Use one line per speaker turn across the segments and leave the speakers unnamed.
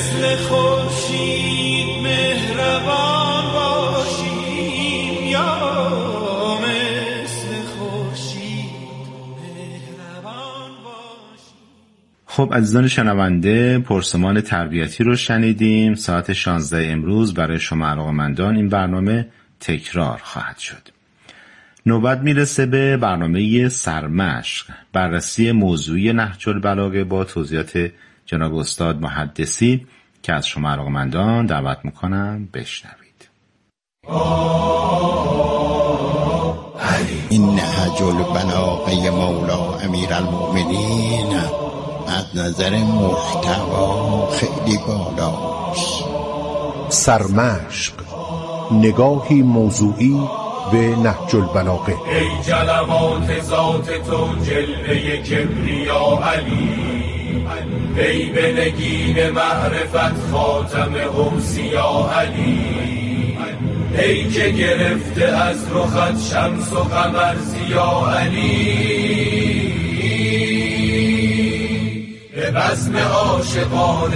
مثل خورشید مهربان باشیم، یا مثل خورشید مهربان باشیم.
خب عزیزان شنونده، پرسمان تربیتی رو شنیدیم. ساعت 16 امروز برای شما علاقه‌مندان این برنامه تکرار خواهد شد. نوبت میرسه به برنامه سرمشق، بررسی موضوعی نهج البلاغه با توضیحات جناب استاد محدثی که از شما علاقه‌مندان دعوت میکنم بشنوید.
این نهج البلاغه مولا امیرالمؤمنین از نظر محتوا خیلی بالاست.
سرمشق، نگاهی موضوعی به نهج البلاغه.
ای جلوات ذات تو جلوه کبریا علی، ای به نگین معرفت خاتم اوصیا علی، ای که گرفته از رخت شمس و قمر ضیا علی، به بزم عاشقان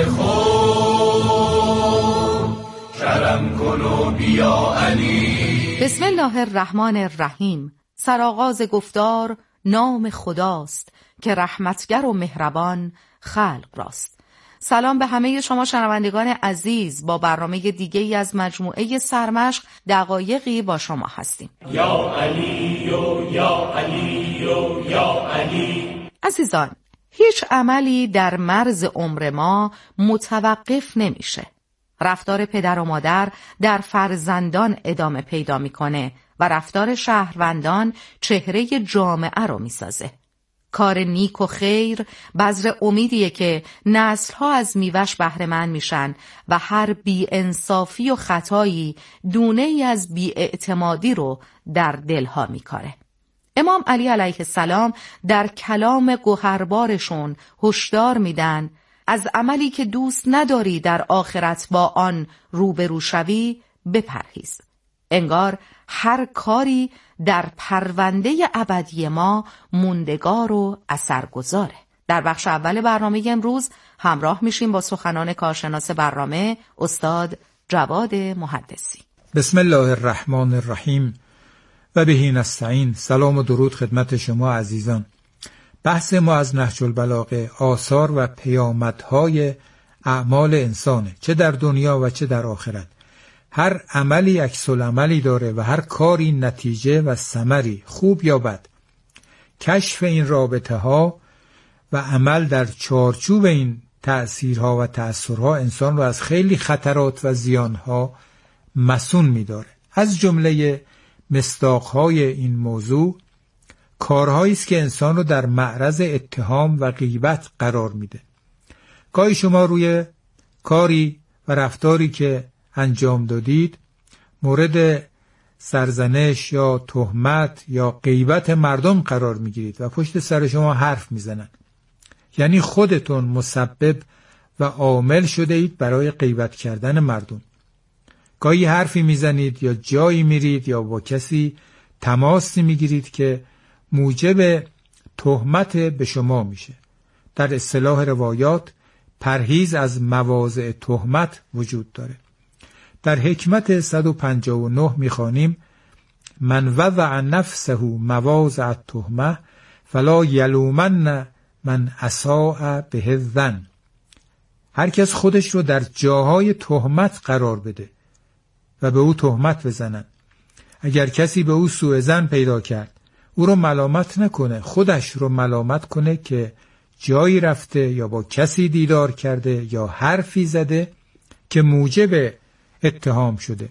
خود کرم کن و بیا علی.
بسم الله الرحمن الرحیم. سرآغاز گفتار نام خداست که رحمتگر و مهربان خلق راست. سلام به همه شما شنوندگان عزیز. با برنامه دیگه‌ای از مجموعه سرمشق دقایقی با شما هستیم.
یا علی و یا علی و یا علی.
عزیزان، هیچ عملی در مرز عمر ما متوقف نمیشه. رفتار پدر و مادر در فرزندان ادامه پیدا میکنه و رفتار شهروندان چهره جامعه رو میسازه. کار نیک و خیر بذر امیدیه که نسل‌ها از میوه‌اش بهره‌مند میشن و هر بی‌انصافی و خطایی دونه‌ای از بی‌اعتمادی رو در دلها میکاره. امام علی علیه السلام در کلام گوهربارشون هشدار میدن از عملی که دوست نداری در آخرت با آن روبرو شوی بپرهیز. انگار هر کاری در پرونده ابدی ما موندگار و اثرگذاره. در بخش اول برنامه امروز همراه میشیم با سخنان کارشناس برنامه استاد جواد محدثی.
بسم الله الرحمن الرحیم و بهی نستعین. سلام و درود خدمت شما عزیزان. بحث ما از نهج البلاغه آثار و پیامدهای اعمال انسانه، چه در دنیا و چه در آخرت. هر عملی عکس‌العملی داره و هر کاری نتیجه و ثمری، خوب یا بد. کشف این رابطه ها و عمل در چارچوب این تأثیرها و تأثیرها انسان رو از خیلی خطرات و زیانها مصون می‌داره. از جمله مصداق‌های این موضوع کارهایی است که انسان رو در معرض اتهام و غیبت قرار میده. گاهی شما روی کاری و رفتاری که انجام دادید مورد سرزنش یا تهمت یا غیبت مردم قرار میگیرید و پشت سر شما حرف میزنن. یعنی خودتون مسبب و عامل شده اید برای غیبت کردن مردم. گاهی حرفی میزنید یا جایی میرید یا با کسی تماسی میگیرید که موجب تهمت به شما میشه. در اصطلاح روایات پرهیز از مواضع تهمت وجود داره. در حکمت 159 میخوانیم من وضع نفسه مواضع التهمه فلا یلومن من اساء به الظن. هر کس خودش رو در جاهای تهمت قرار بده و به او تهمت بزنن. اگر کسی به او سوء ظن پیدا کرد او رو ملامت نکنه، خودش رو ملامت کنه که جایی رفته یا با کسی دیدار کرده یا حرفی زده که موجب اتهام شده.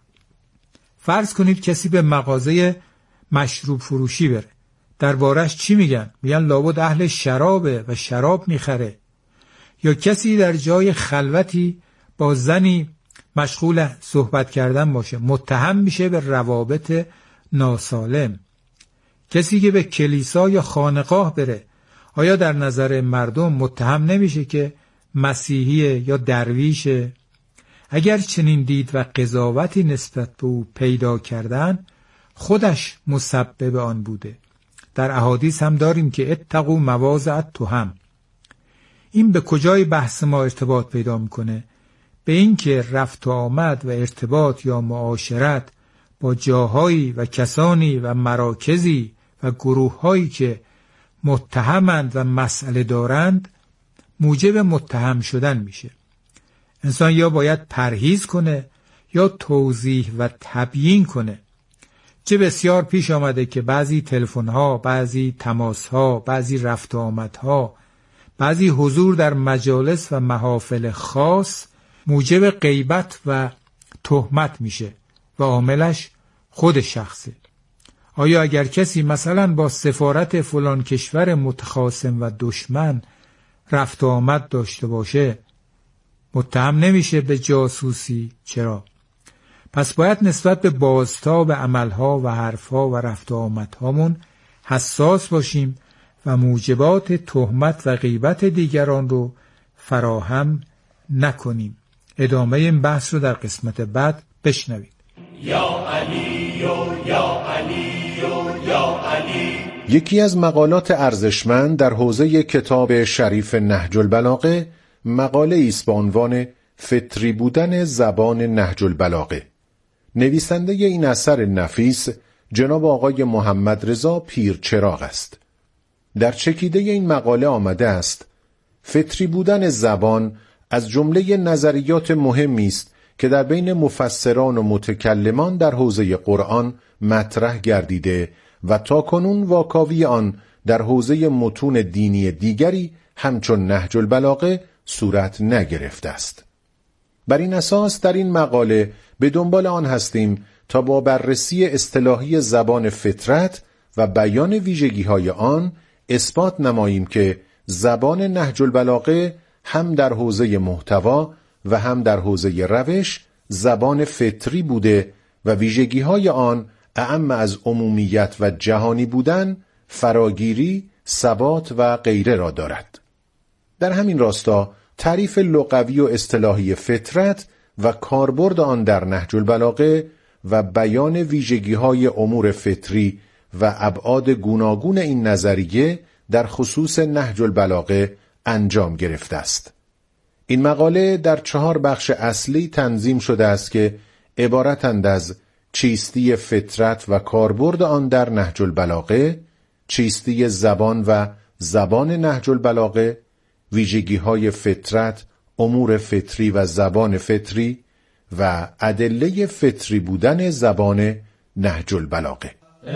فرض کنید کسی به مغازه مشروب فروشی بره. دربارش چی میگن؟ میگن لابد اهل شرابه و شراب میخره. یا کسی در جای خلوتی با زنی مشغول صحبت کردن باشه، متهم میشه به روابط ناسالم. کسی که به کلیسا یا خانقاه بره، آیا در نظر مردم متهم نمیشه که مسیحیه یا درویشه؟ اگر چنین دید و قضاوتی نسبت به او پیدا کردن، خودش مسبب آن بوده. در احادیث هم داریم که اتقوا مواضع التهم. این به کجای بحث ما ارتباط پیدا میکنه؟ به اینکه رفت و آمد و ارتباط یا معاشرت با جاهایی و کسانی و مراکزی و گروههایی که متهمند و مسئله دارند موجب متهم شدن میشه. انسان یا باید پرهیز کنه یا توضیح و تبیین کنه. چه بسیار پیش آمده که بعضی تلفن‌ها، بعضی تماس‌ها، بعضی رفت و آمدها، بعضی حضور در مجالس و محافل خاص موجب غیبت و تهمت میشه و عاملش خود شخصه. آیا اگر کسی مثلا با سفارت فلان کشور متخاصم و دشمن رفت و آمد داشته باشه متهم نمیشه به جاسوسی؟ چرا؟ پس باید نسبت به بازتاب عملها و حرفها و رفت و آمدهامون حساس باشیم و موجبات تهمت و غیبت دیگران رو فراهم نکنیم. ادامه این بحث رو در قسمت بعد بشنوید.
یا علی یا علی یا علی.
یکی از مقالات ارزشمند در حوزه کتاب شریف نهج البلاغه مقاله است با عنوان فطری بودن زبان نهج البلاغه. نویسنده این اثر نفیس جناب آقای محمد رضا پیرچراغ است. در چکیده این مقاله آمده است فطری بودن زبان از جمله نظریات مهمی است که در بین مفسران و متکلمان در حوزه قرآن مطرح گردیده و تاکنون واکاوی آن در حوزه متون دینی دیگری همچون نهج البلاغه صورت نگرفته است. بر این اساس در این مقاله به دنبال آن هستیم تا با بررسی اصطلاحی زبان فطرت و بیان ویژگی‌های آن اثبات نماییم که زبان نهج البلاغه هم در حوزه محتوا و هم در حوزه روش زبان فطری بوده و ویژگی‌های آن اعم از عمومیت و جهانی بودن، فراگیری، ثبات و غیره را دارد. در همین راستا تعریف لغوی و اصطلاحی فطرت و کاربرد آن در نهج البلاغه و بیان ویژگی‌های امور فطری و ابعاد گوناگون این نظریه در خصوص نهج البلاغه انجام گرفته است. این مقاله در 4 بخش اصلی تنظیم شده است که عبارتند از چیستی فطرت و کاربرد آن در نهج البلاغه، چیستی زبان و زبان نهج البلاغه، ویژگی‌های فطرت، امور فطری و زبان فطری و ادله فطری بودن زبان نهج البلاغه.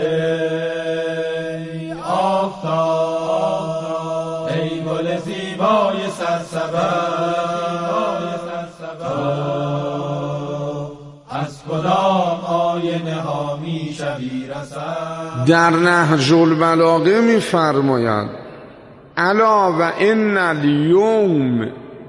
ای آفتاب، ای گل زیبای سرسبز، از کدام آینه ها می شوی رسد؟
در نهج البلاغه می فرماید الا و ان الیوم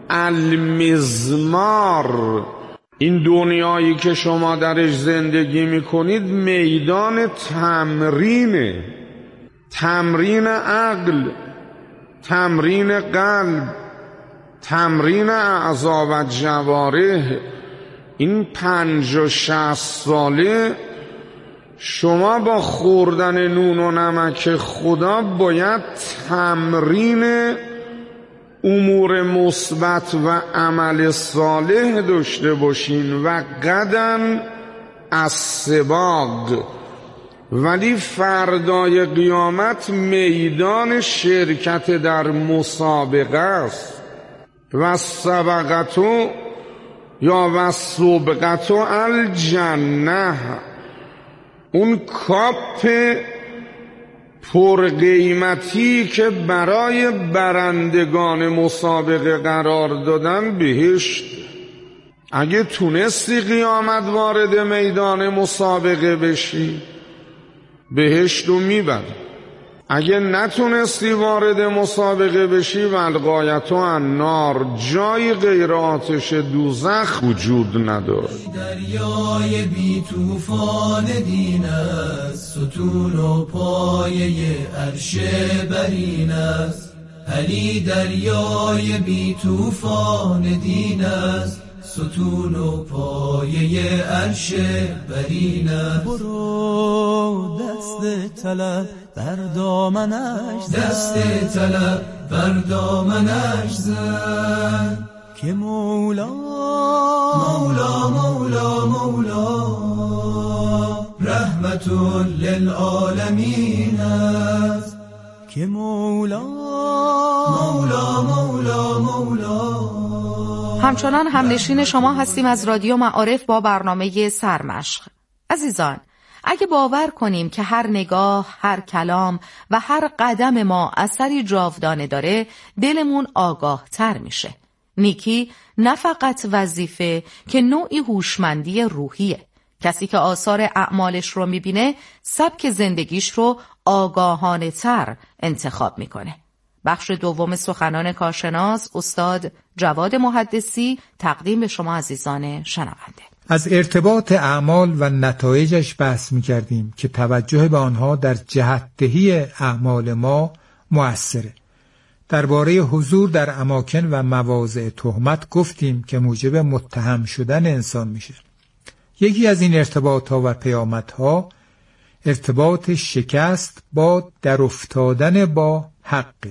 المزمار، این دنیایی که شما درش زندگی میکنید میدان تمرینه، تمرین عقل، تمرین قلب، تمرین اعضا و جوارح. این 50-60 ساله شما با خوردن نون و نمک خدا باید تمرین امور مثبت و عمل صالح داشته باشین و قدم از سباق. ولی فردای قیامت میدان شرکت در مسابقه است و سبقتو یا و سبقتو الجنه، اون کاپ پرقیمتی که برای برندگان مسابقه قرار دادن بهشت. اگه تونستی قیامت وارد میدان مسابقه بشی بهشت رو میبری، اگه نتونستی وارد مسابقه بشی والغایت النار، جای غیر آتش دوزخ وجود نداره.
دریای بی طوفان دین است، ستون و پایه عرش برین است. علی دریای بی طوفان دین است، ستون و پایه عرش برین است. برو دست طلب بر دامنش زن، دست طلب بر دامنش زن، که مولا مولا مولا مولا رحمت للعالمین است، که مولا مولا مولا مولا.
همچنان همنشین شما هستیم از رادیو معارف با برنامه سرمشق. عزیزان، اگه باور کنیم که هر نگاه، هر کلام و هر قدم ما اثری جاودانه داره، دلمون آگاه تر میشه. نیکی نه فقط وظیفه که نوعی هوشمندی روحیه. کسی که آثار اعمالش رو میبینه، سبک زندگیش رو آگاهانه تر انتخاب میکنه. بخش دوم سخنان کارشناس استاد جواد محدثی تقدیم به شما عزیزان شنونده.
از ارتباط اعمال و نتایجش بحث می‌کردیم که توجه به آنها در جهت‌دهی اعمال ما مؤثره. درباره حضور در اماکن و مواضع تهمت گفتیم که موجب متهم شدن انسان میشه. یکی از این ارتباط‌ها و پیامدها ارتباط شکست با در افتادن با حق.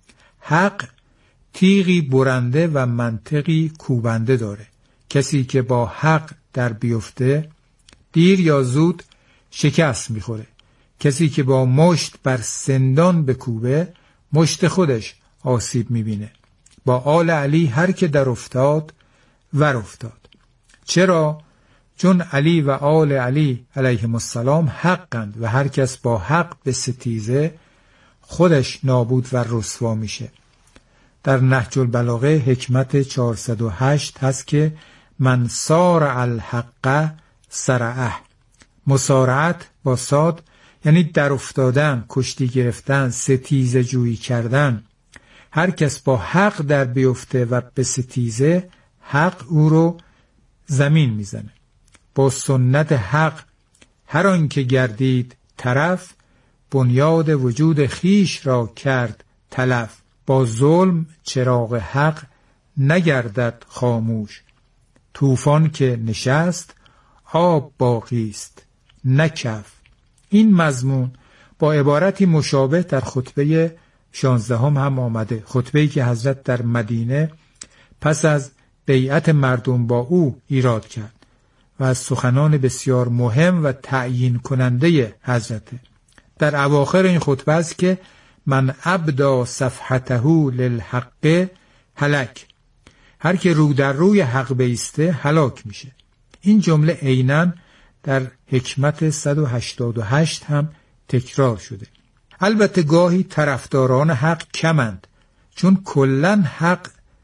حق تیغی برنده و منطقی کوبنده داره. کسی که با حق در بیفته دیر یا زود شکست میخوره. کسی که با مشت بر سندان بکوبه مشت خودش آسیب میبینه. با آل علی هر که در افتاد ور افتاد. چرا؟ چون علی و آل علی علیهم السلام حقند و هر کس با حق به ستیزه خودش نابود و رسوا میشه. در نهج البلاغه حکمت 408 هست که من سارع الحق سرعه. مسارعت با صاد یعنی در افتادن، کشتی گرفتن، ستیزه جویی کردن. هر کس با حق در بیفته و به ستیزه، حق او رو زمین میزنه. با سنت حق هر آن که گردید طرف، بنیاد وجود خیش را کرد تلف. با ظلم چراغ حق نگردد خاموش، طوفان که نشست آب باقی است نه کف. این مضمون با عبارتی مشابه در خطبه 16 هم آمده. خطبه‌ای که حضرت در مدینه پس از بیعت مردم با او ایراد کرد و از سخنان بسیار مهم و تعیین کننده حضرت. در اواخر این خطبه است که من ابدا صفحته للحق هلک. هر که رو در روی حق بیسته هلاک میشه. این جمله عیناً در حکمت 188 هم تکرار شده. البته گاهی طرفداران حق کمند، چون کلن حق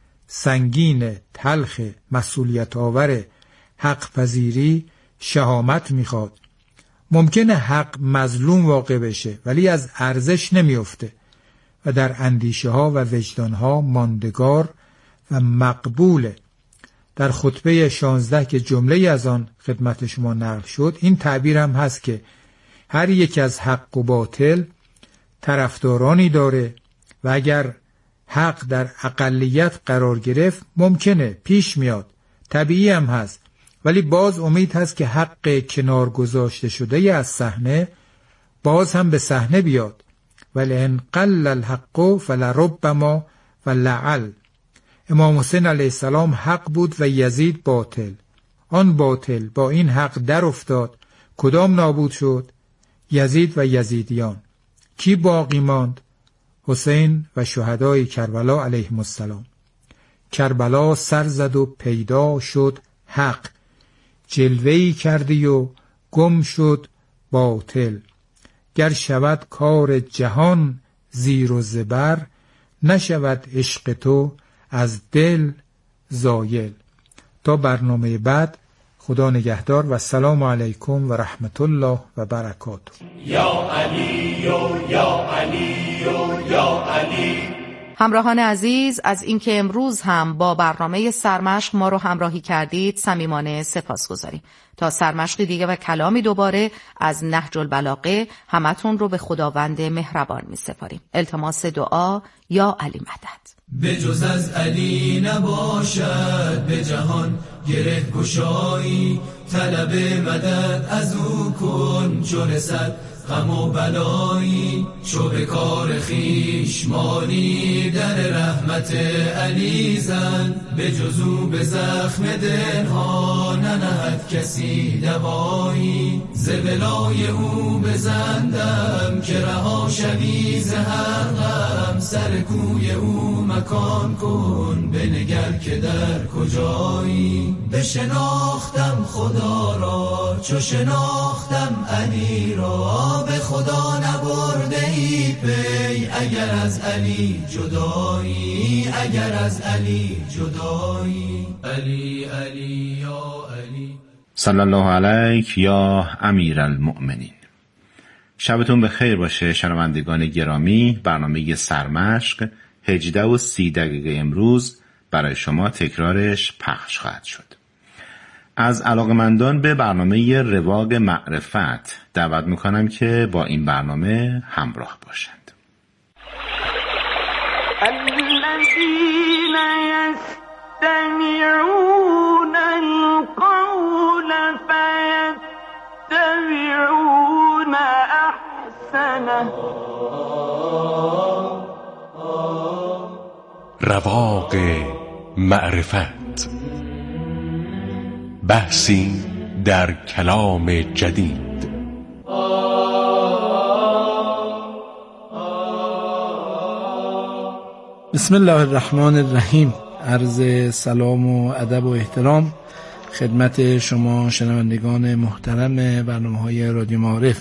سنگین، تلخ، مسئولیت آور، حق پذیری شهامت میخواد. ممکنه حق مظلوم واقع بشه ولی از ارزش نمیفته و در اندیشه ها و وجدان ها ماندگار و مقبوله. در خطبه 16 که جمله از آن خدمت شما نقل شد، این تعبیر هم هست که هر یک از حق و باطل طرفدارانی داره و اگر حق در اقلیت قرار گرفت ممکنه پیش میاد، طبیعی هم هست، ولی باز امید هست که حق کنار گذاشته شده از صحنه باز هم به صحنه بیاد. ولی ان قل الحق فلربما ولعل. امام حسین علیه السلام حق بود و یزید باطل. آن باطل با این حق در افتاد، کدام نابود شد؟ یزید و یزیدیان. کی باقی ماند؟ حسین و شهدای کربلا علیهم السلام. کربلا سر زد و پیدا شد حق، جلوه‌ای کردی و گم شد باطل. گر شود کار جهان زیر و زبر، نشود عشق تو از دل زایل. تا برنامه بعد، خدا نگهدار و السلام علیکم و رحمت الله و برکاته.
یا علی یا علی یا علی.
همراهان عزیز، از اینکه امروز هم با برنامه سرمشق ما رو همراهی کردید صمیمانه سپاسگزاریم. تا سرمشقی دیگه و کلامی دوباره از نهج البلاغه، همتون رو به خداوند مهربان می سپاریم. التماس دعا یا علی مدد.
به جز از علی نباشد به جهان گره گشایی، طلب مدد از او کن چو رسد غم و بلایی. چو به کار خویش مانی در رحمت علی زن، به جزو به زخم دلها ننهد کسی دوایی. ز بلای او بزندم که رها شوی ز هر غم، سر کوی او مکان کن بنگر که در کجایی. بشناختم خدا را چو شناختم علی را، به خدا نبرده ای پی اگر از علی جدایی، اگر از علی جدایی. علی علی یا علی.
صلی الله علیک یا امیر المؤمنین. شبتون به خیر باشه شنوندگان گرامی. برنامه سرمشق 18:30 امروز برای شما تکرارش پخش خواهد شد. از علاقمندان به برنامه رواق معرفت دعوت میکنم که با این برنامه همراه باشند.
الذين يستمعون القول فيتبعون احسنه.
رواق معرفت، بحثی در کلام جدید.
بسم الله الرحمن الرحیم. عرض سلام و ادب و احترام خدمت شما شنوندگان محترم برنامه‌های رادیو معارف.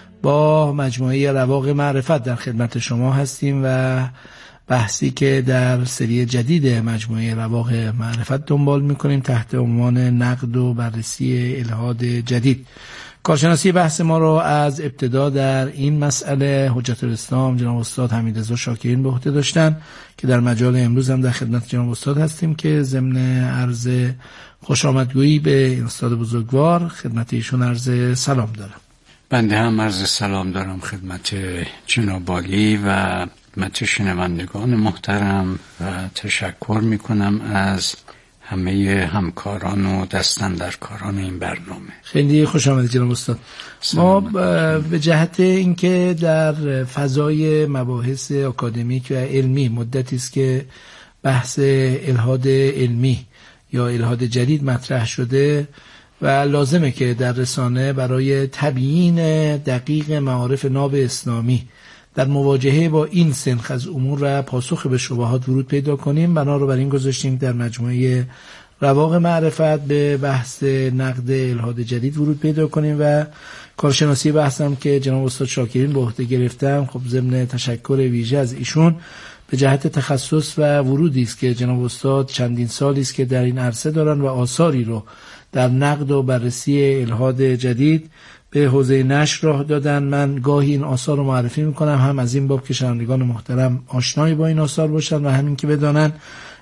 با مجموعه رواق معرفت در خدمت شما هستیم و بحثی که در سری جدید مجموعه رواق معرفت دنبال میکنیم تحت عنوان نقد و بررسی الحاد جدید. کارشناسی بحث ما رو از ابتدا در این مسئله حجت الاسلام جناب استاد حمیدرضا شاکرین به عهده داشتن که در مجال امروز هم در خدمت جناب استاد هستیم که ضمن عرض خوش آمدگویی به این استاد بزرگوار خدمت ایشون عرض سلام دارم.
بنده هم عرض سلام دارم خدمت جناب عالی و خدمت شنوندگان محترم و تشکر میکنم از همه همکاران و دستاندرکاران این برنامه.
خیلی خوش آمدید جناب استاد. ما به جهت اینکه در فضای مباحث اکادمیک و علمی مدتی است که بحث الحاد علمی یا الحاد جدید مطرح شده و لازمه که در رسانه برای تبیین دقیق معارف ناب اسلامی در مواجهه با این سنخ از امور و پاسخ به شبهات ورود پیدا کنیم. بنا رو بر این گذاشتیم در مجموعه رواق معرفت به بحث نقد الحاد جدید ورود پیدا کنیم و کارشناسی بحثم که جناب استاد شاکرین به عهده گرفتم، خب ضمن تشکر ویژه از ایشون به جهت تخصص و ورودی است که جناب استاد چندین سالی است که در این عرصه دارن و آثاری رو در نقد و بررسی الحاد جدید به حوزه نشر راه دادن. من گاهی این آثار رو معرفی میکنم هم از این باب که شنوندگان محترم آشنایی با این آثار باشن و همین که بدانن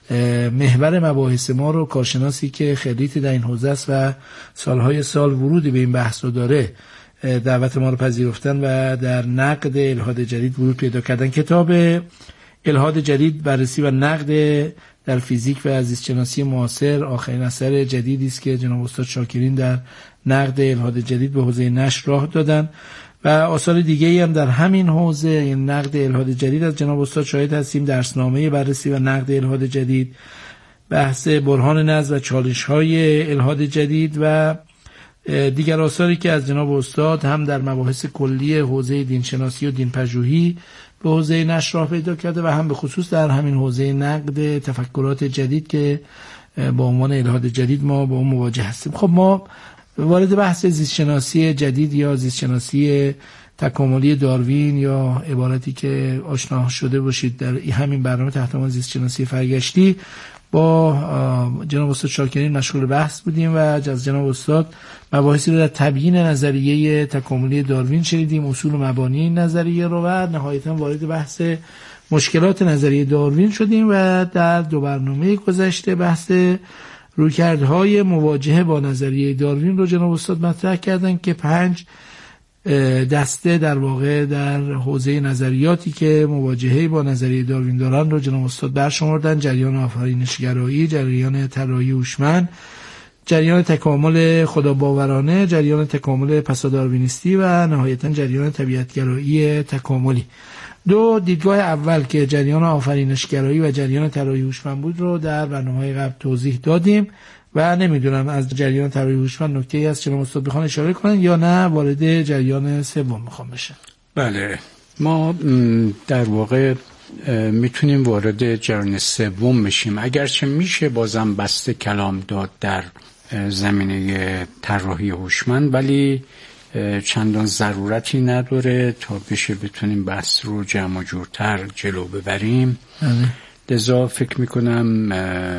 محور مباحث ما رو کارشناسی که خریتی در این حوزه است و سالهای سال ورودی به این بحث رو داره دعوت ما رو پذیرفتن و در نقد الحاد جدید ورود پیدا کردن. کتاب الحاد جدید بررسی و نقد در فیزیک و زیستشناسی معاصر آخرین اثر جدیدی است که جناب استاد شاکرین در نقد الحاد جدید به حوزه نشر راه دادن و آثار دیگه‌ای هم در همین حوزه این نقد الحاد جدید از جناب استاد شاهد هستیم. درسنامه بررسی و نقد الحاد جدید، بحث برهان نظم و چالش‌های الحاد جدید و دیگر آثاری که از جناب استاد هم در مباحث کلی حوزه دینشناسی و دین‌پژوهی به حوزه نشر راه پیدا کرده و هم به خصوص در همین حوزه نقد تفکرات جدید که با عنوان الحاد جدید ما با اون مواجه هستیم. خب ما وارد بحث زیستشناسی جدید یا زیستشناسی تکاملی داروین یا عبارتی که آشنا شده باشید در همین برنامه تحت عنوان زیستشناسی فرگشتی با جناب استاد شاکرین مشغول بحث بودیم و از جناب استاد مباحثی رو در تبیین نظریه تکاملی داروین شنیدیم، اصول و مبانی این نظریه رو و نهایتاً وارد بحث مشکلات نظریه داروین شدیم و در دو برنامه گذشته بحث رویکردهای مواجهه با نظریه داروین رو جناب استاد مطرح کردن که 5 دسته در واقع در حوزه نظریاتی که مواجهه با نظریه داروین دارن رو جناب استاد برشمردن: جریان آفرینشگرایی، جریان طراحی هوشمند، جریان تکامل خداباورانه، جریان تکامل پساداروینیستی و نهایتاً جریان طبیعتگرایی تکاملی.
دو، دیدگاه اول که جریان آفرینشگرایی و جریان طراحی هوشمند بود رو در برنامه‌های قبل توضیح دادیم و نمیدونم از جریان طراحی هوشمند نکته‌ای از جناب استاد بخوان اشاره کنن یا نه وارد جریان سوم میخوام بشن.
بله، ما در واقع میتونیم وارد جریان سوم بشیم، اگرچه میشه بازم بسته کلام داد در زمینه طراحی هوشمند، ولی چندان ضرورتی نداره تا بتونیم بحث رو جمع و جورتر جلو ببریم. لذا فکر میکنم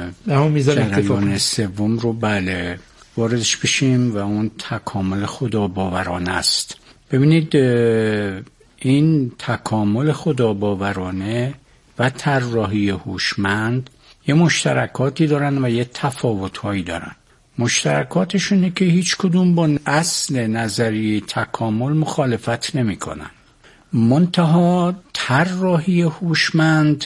جریان سوم رو بله واردش بشیم و اون تکامل خداباورانه است. ببینید این تکامل خداباورانه و طراحی هوشمند یه مشترکاتی دارن و یه تفاوت‌هایی دارن. مشترکاتشونه که هیچ کدوم با اصل نظریه تکامل مخالفت نمی‌کنن. منتها طراحی هوشمند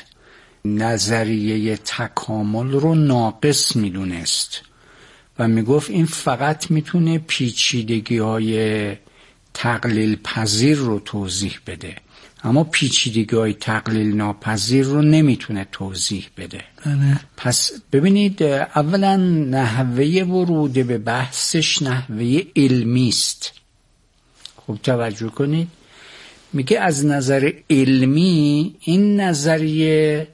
نظریه تکامل رو ناقص میدونست و میگفت این فقط میتونه پیچیدگی‌های تقلیل پذیر رو توضیح بده، اما پیچیدگی‌های تقلیل ناپذیر رو نمیتونه توضیح بده. پس ببینید اولا نحوه ورود به بحثش نحوه علمی است. خوب توجه کنید، میگه از نظر علمی این نظریه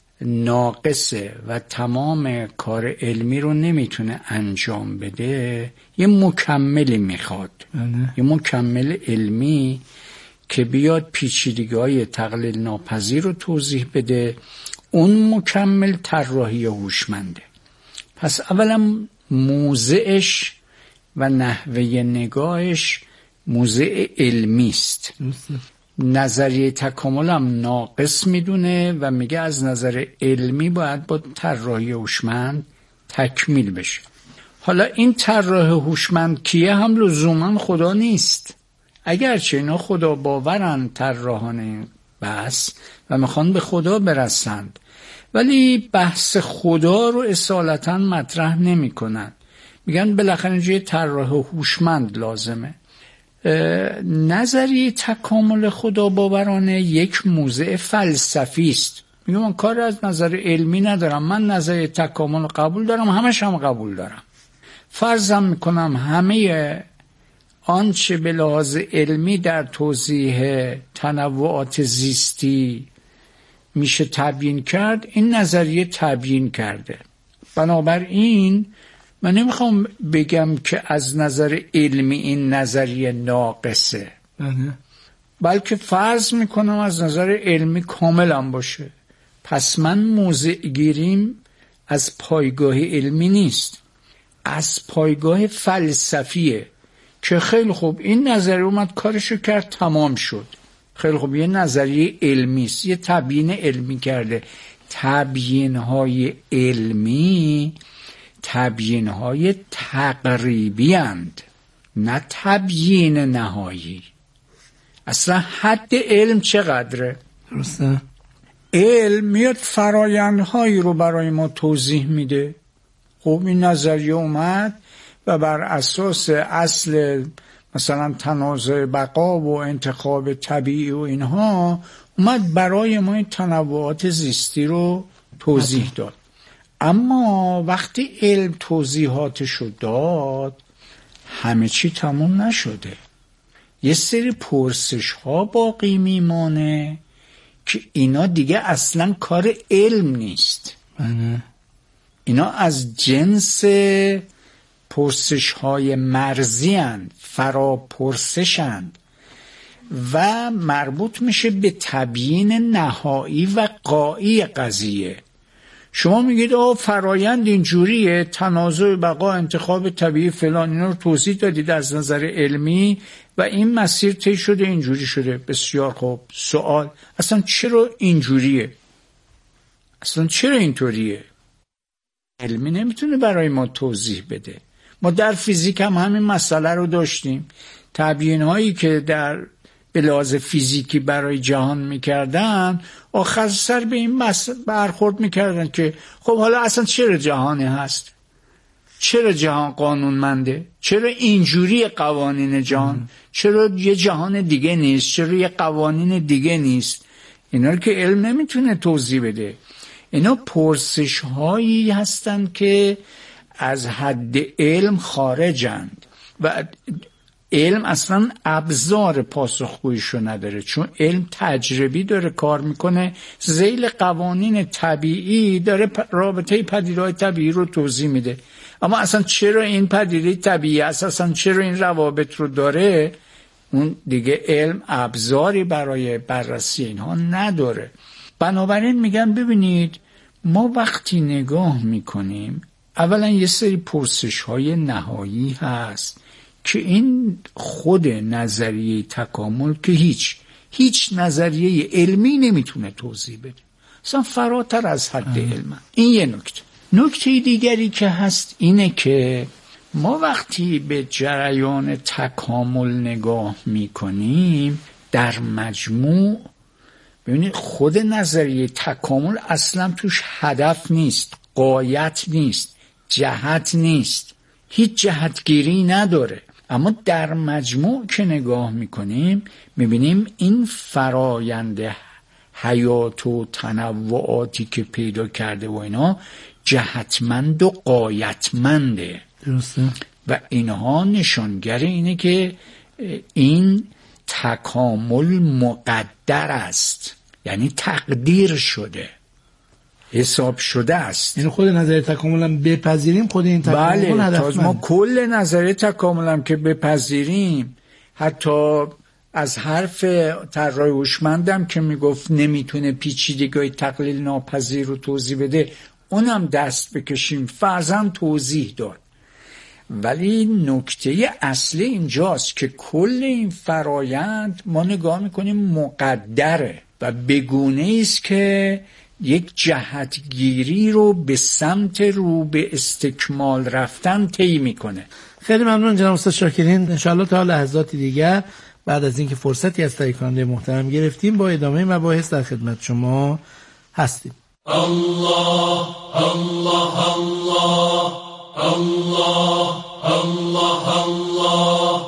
ناقصه و تمام کار علمی رو نمیتونه انجام بده، یه مکملی میخواد. یه مکمل علمی که بیاد پیچیدگی‌های تقلیل ناپذیر رو توضیح بده. اون مکمل طراحی هوشمنده. پس اولا موضعش و نحوه نگاهش موضع علمی است. نظریه تکامل هم ناقص میدونه و میگه از نظر علمی باید با طراحی هوشمند تکمیل بشه. حالا این طراح هوشمند کیه؟ هم لزوما خدا نیست، اگرچه اینا خدا باورن طراحان این بحث و میخوان به خدا برسند، ولی بحث خدا رو اصالتا مطرح نمی کنن. میگن بالاخره اینجا طراح هوشمند لازمه. نظریه تکامل خدا باورانه یک موضع فلسفی است. میگم من کار از نظر علمی ندارم، من نظریه تکامل قبول دارم، همش هم قبول دارم. فرضم میکنم همه آنچه به لحاظ علمی در توضیح تنوعات زیستی میشه تبیین کرد، این نظریه تبیین کرده. بنابراین من نمیخوام بگم که از نظر علمی این نظریه ناقصه، بلکه فرض میکنم از نظر علمی کاملا باشه. پس من موضع گیریم از پایگاه علمی نیست، از پایگاه فلسفیه که خیلی خوب این نظریه اومد کارشو کرد تمام شد. خیلی خوب یه نظریه علمی است، یه تبیین علمی کرده. تبیین‌های علمی تبیین‌های تقریبی اند، نه تبیین نهایی. اصلا حد علم چقدره؟ درسته؟ علم میاد فرایندهایی رو برای ما توضیح میده. خب این نظریه اومد و بر اساس اصل مثلا تنازع بقا و انتخاب طبیعی و اینها اومد برای ما این تنوعات زیستی رو توضیح داد. اما وقتی علم توضیحاتشو داد همه چی تموم نشده، یه سری پرسش ها باقی میمانه که اینا دیگه اصلا کار علم نیست. اینا از جنس پرسش های مرزی هستند، فرا پرسشند و مربوط میشه به تبیین نهایی و غایی قضیه. شما میگید فرایند اینجوریه، تنازع بقا، انتخاب طبیعی فلان، اینا رو توضیح دادید از نظر علمی و این مسیر طی شده اینجوری شده. بسیار خوب. سوال اصلا چرا اینجوریه؟ اصلا چرا اینطوریه؟ علمی نمیتونه برای ما توضیح بده. ما در فیزیک هم همین مسئله رو داشتیم. تبیین هایی که در به لحاظ فیزیکی برای جهان میکردن آخر سر به این برخورد میکردن که خب حالا اصلا چرا جهانی هست؟ چرا جهان قانونمنده؟ چرا اینجوری قوانین جهان؟ چرا یه جهان دیگه نیست؟ چرا یه قوانین دیگه نیست؟ اینا رو که علم نمیتونه توضیح بده. اینا پرسش هایی هستند که از حد علم خارجند و علم اصلا ابزار پاسخگوییشو نداره، چون علم تجربی داره کار میکنه، ذیل قوانین طبیعی داره رابطه پدیده‌های طبیعی رو توضیح میده. اما اصلا چرا این پدیده طبیعی است، اصلا چرا این روابط رو داره، اون دیگه علم ابزاری برای بررسی اینها نداره. بنابراین میگن ببینید ما وقتی نگاه میکنیم اولا یه سری پرسش های نهایی هست که این خود نظریه تکامل که هیچ نظریه علمی نمیتونه توضیح بده، اصلا فراتر از حد علم. این یه نکته دیگری که هست اینه که ما وقتی به جریان تکامل نگاه میکنیم در مجموع ببینید خود نظریه تکامل اصلا توش هدف نیست، غایت نیست، جهت نیست، هیچ جهتگیری نداره. اما در مجموع که نگاه میکنیم میبینیم این فرایند حیات و تنوعاتی که پیدا کرده و اینا جهتمند و غایتمنده.
درسته.
و اینها نشانگر اینه که این تکامل مقدر است، یعنی تقدیر شده، حساب شده است.
یعنی خود نظریه تکامل هم بپذیریم، خود این تکامل هدفمند.
ما کل نظریه تکامل هم که بپذیریم، حتی از حرف طراح هوشمندم که میگفت نمیتونه پیچیدگی تقلیل ناپذیر رو توضیح بده، اونم دست بکشیم، فرضاً توضیح داد. ولی نکته اصلی اینجاست که کل این فرایند ما نگاه میکنیم مقدره و بگونه است که یک جهتگیری رو به سمت رو به استکمال رفتن طی میکنه.
خیلی ممنون جناب استاد شاکرین. انشاءالله تا لحظاتی دیگر بعد از اینکه فرصتی از تهیه کننده محترم گرفتیم با ادامه مباحث در خدمت شما هستیم.
الله الله الله الله الله الله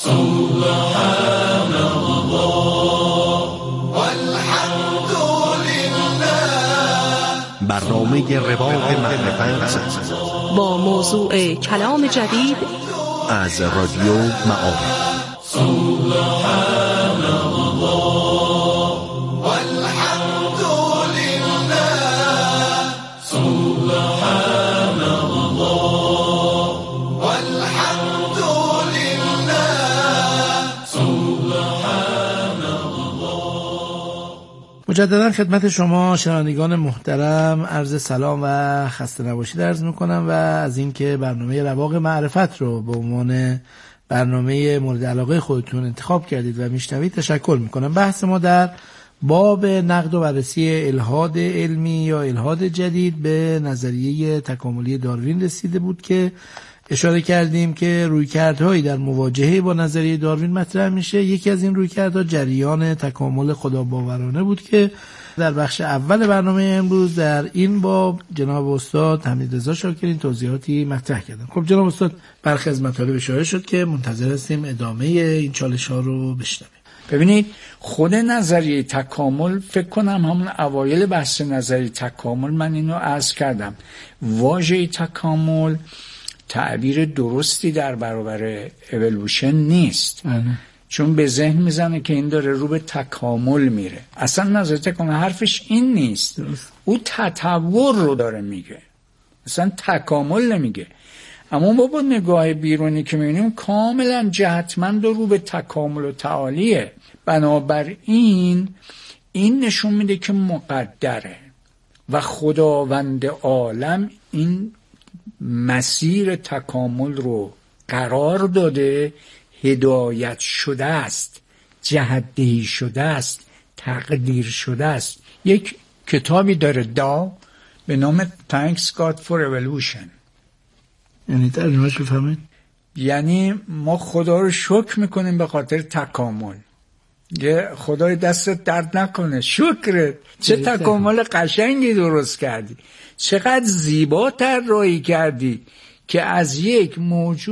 سبحان الله والحمد لله.
برنامه رواق معرفت
با موضوع کلام جدید
از رادیو معارف.
سبحان الله والحمد لله سبحان الله والحمد لله سبحان الله.
مجددا خدمت شما شنوندگان محترم عرض سلام و خسته نباشید عرض میکنم و از اینکه برنامه رواق معرفت رو به عنوان برنامه مورد علاقه خودتون انتخاب کردید و میشنوید تشکر میکنم. بحث ما در باب نقد و بررسی الحاد علمی یا الحاد جدید به نظریه تکاملی داروین رسیده بود که اشاره کردیم که رویکردهایی در مواجهه با نظریه داروین مطرح میشه. یکی از این رویکردها جریان تکامل خداباورانه بود که در بخش اول برنامه امروز در این باب جناب استاد حمیدرضا شاکرین توضیحاتی مطرح کردن. خب جناب استاد برخی از مطالب اشاره شد که منتظر هستیم ادامه این چالش ها رو بشنویم.
ببینید خود نظریه تکامل فکر کنم همون اوایل بحث نظریه تکامل من اینو عرض کردم، واژه تکامل تعبیر درستی در برابر اِوولوشن نیست. چون به ذهن میزنه که این داره رو به تکامل میره. اصلا نظریه تکامل حرفش این نیست. او تطور رو داره میگه، اصلا تکامل نمیگه. اما ما با نگاه بیرونی که میبینیم کاملا جهتمند و رو به تکامل و تعالیه. بنابراین این نشون میده که مقدره و خداوند عالم این مسیر تکامل رو قرار داده، هدایت شده است، جهت‌دهی شده است، تقدیر شده است. یک کتابی داره دا به نام Thanks God for Evolution.
یعنی ترجمهش بفهمید؟
یعنی ما خدا رو شکر میکنیم به خاطر تکامل. یه خدای دستت درد نکنه، شکرت، چه تکامل قشنگی درست کردی، چقدر زیبا طراحی کردی که از یک موجود